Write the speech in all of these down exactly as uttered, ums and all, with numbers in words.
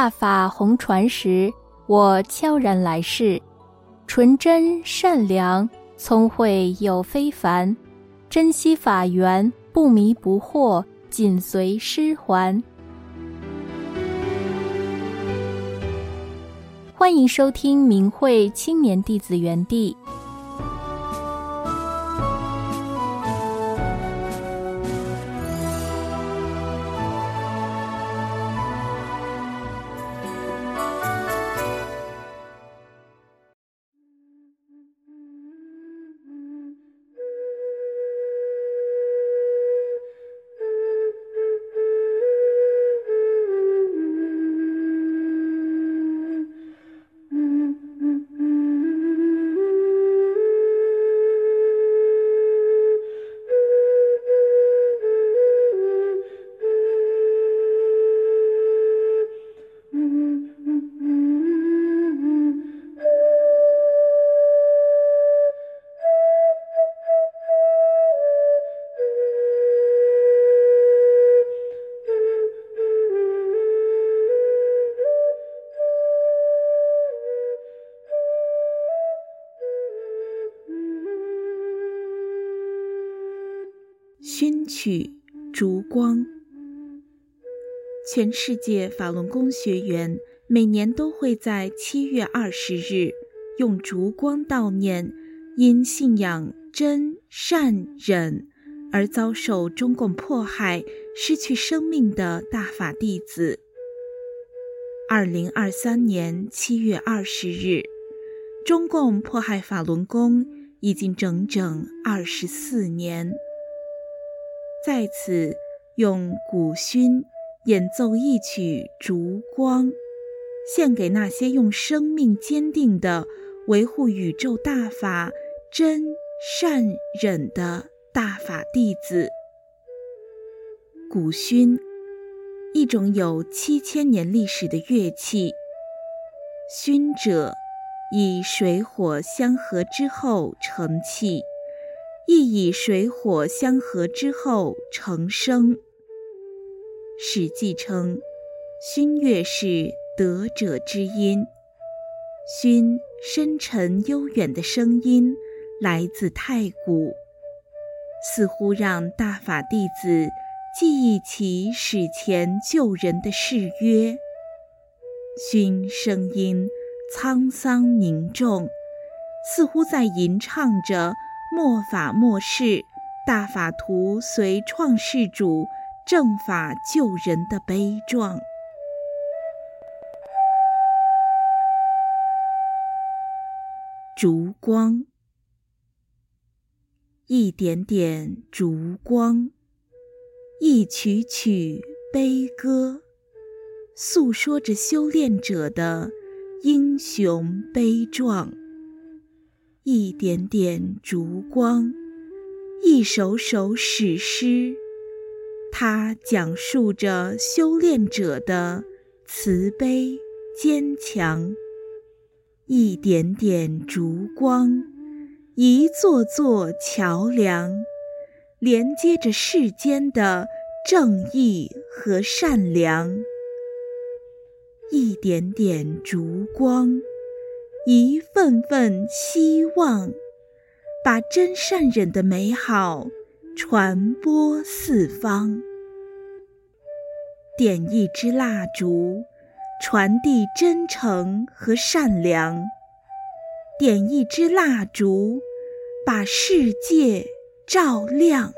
大法弘传时，我悄然来世，纯真善良，聪慧又非凡，珍惜法缘，不迷不惑，紧随师还。欢迎收听明慧青年弟子园地。 熏曲烛光。全世界法轮功学员每年都会在七月二十日用烛光悼念因信仰真善忍而遭受中共迫害失去生命的大法弟子。二零二三年七月二十日，中共迫害法轮功已经整整二十四年。在此用古熏演奏一曲《烛光》，献给那些用生命坚定地维护宇宙大法真善忍的大法弟子。古熏，一种有七千年历史的乐器。熏者，以水火相合之后成气，亦以水火相合之后成声。史记称，熏乐是德者之音。熏深沉悠远的声音来自太古，似乎让大法弟子记忆起史前救人的誓约。熏声音沧桑凝重，似乎在吟唱着末法末世大法图随创世主正法救人的悲壮。烛光，一点点烛光，一曲曲悲歌，诉说着修炼者的英雄悲壮。一点点烛光，一首首史诗，它讲述着修炼者的慈悲坚强。一点点烛光，一座座桥梁，连接着世间的正义和善良。一点点烛光，一份份希望，把真善忍的美好传播四方。点一支蜡烛，传递真诚和善良。点一支蜡烛，把世界照亮。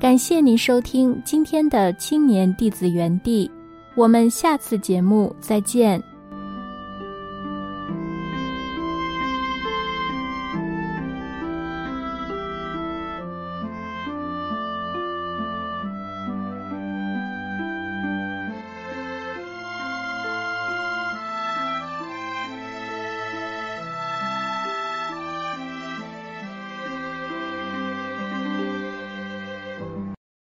感谢您收听今天的青年弟子园地，我们下次节目再见。